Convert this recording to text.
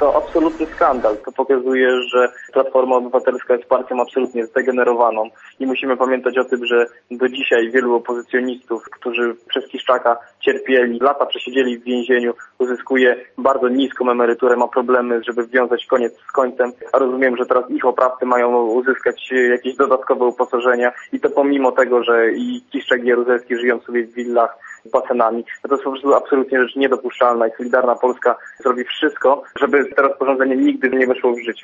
to absolutny skandal. To pokazuje, że Platforma Obywatelska jest partią absolutnie zdegenerowaną i musimy pamiętać o tym, że do dzisiaj wielu opozycjonistów, którzy przez Kiszczaka cierpieli, lata przesiedzieli w więzieniu, uzyskuje bardzo niską emeryturę, ma problemy, żeby wiązać koniec z końcem, a rozumiem, że teraz ich oprawcy mają uzyskać jakieś dodatkowe uposażenia i to pomimo tego, że i Kiszczak i Jaruzelski żyją sobie w willach z basenami. To jest po prostu absolutnie rzecz niedopuszczalna i Solidarna Polska zrobi wszystko, żeby to rozporządzenie nigdy nie weszło w życie.